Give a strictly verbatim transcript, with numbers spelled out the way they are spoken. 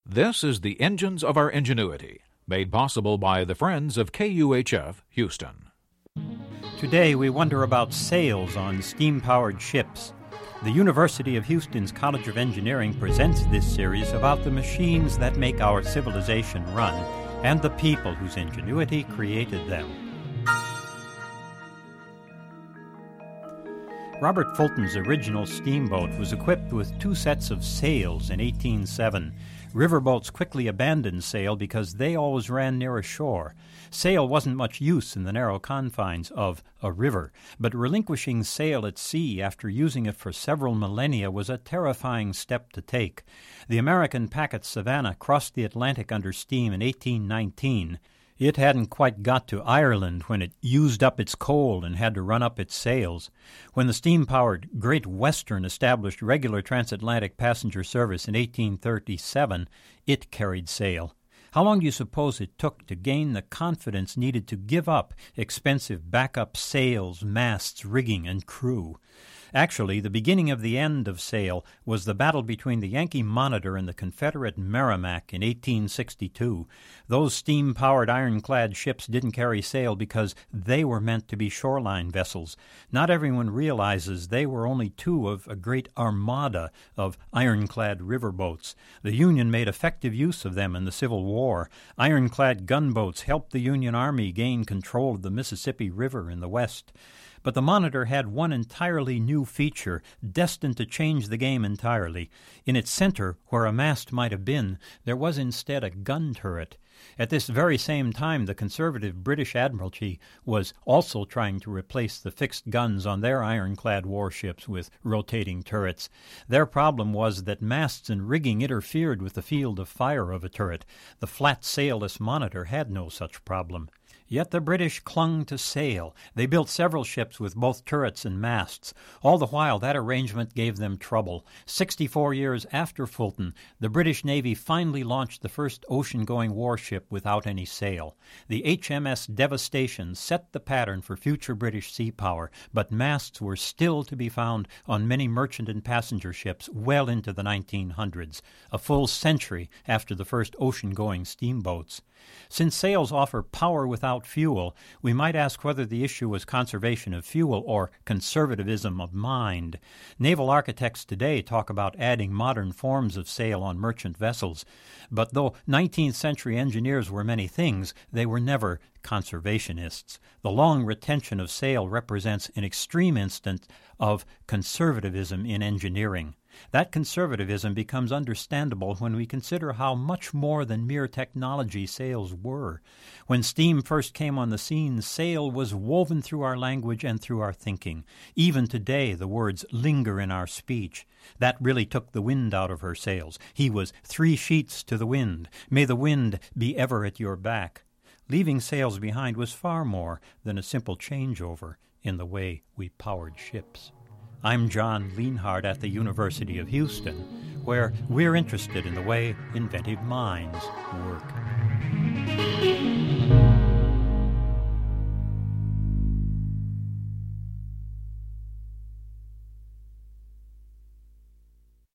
This is the Engines of Our Ingenuity, made possible by the Friends of K U H F, Houston. Today we wonder about sails on steam-powered ships. The University of Houston's College of Engineering presents this series about the machines that make our civilization run and the people whose ingenuity created them. Robert Fulton's original steamboat was equipped with two sets of sails in eighteen oh seven. Riverboats quickly abandoned sail because they always ran near a shore. Sail wasn't much use in the narrow confines of a river, but relinquishing sail at sea after using it for several millennia was a terrifying step to take. The American packet Savannah crossed the Atlantic under steam in eighteen nineteen. It hadn't quite got to Ireland when it used up its coal and had to run up its sails. When the steam-powered Great Western established regular transatlantic passenger service in eighteen thirty-seven, it carried sail. How long do you suppose it took to gain the confidence needed to give up expensive backup sails, masts, rigging, and crew? Actually, the beginning of the end of sail was the battle between the Yankee Monitor and the Confederate Merrimac in eighteen sixty-two. Those steam-powered ironclad ships didn't carry sail because they were meant to be shoreline vessels. Not everyone realizes they were only two of a great armada of ironclad riverboats. The Union made effective use of them in the Civil War. Ironclad gunboats helped the Union Army gain control of the Mississippi River in the West. But the Monitor had one entirely new feature, destined to change the game entirely. In its center, where a mast might have been, there was instead a gun turret. At this very same time, the conservative British Admiralty was also trying to replace the fixed guns on their ironclad warships with rotating turrets. Their problem was that masts and rigging interfered with the field of fire of a turret. The flat sailless Monitor had no such problem. Yet the British clung to sail. They built several ships with both turrets and masts. All the while, that arrangement gave them trouble. Sixty-four years after Fulton, the British Navy finally launched the first ocean-going warship without any sail. The H M S Devastation set the pattern for future British sea power, but masts were still to be found on many merchant and passenger ships well into the nineteen hundreds, a full century after the first ocean-going steamboats. Since sails offer power without fuel, we might ask whether the issue was conservation of fuel or conservatism of mind. Naval architects today talk about adding modern forms of sail on merchant vessels, but though nineteenth century engineers were many things, they were never conservationists. The long retention of sail represents an extreme instance of conservatism in engineering. That conservatism becomes understandable when we consider how much more than mere technology sails were. When steam first came on the scene, sail was woven through our language and through our thinking. Even today, the words linger in our speech. That really took the wind out of her sails. He was three sheets to the wind. May the wind be ever at your back. Leaving sails behind was far more than a simple changeover in the way we powered ships. I'm John Lienhard at the University of Houston, where we're interested in the way inventive minds work.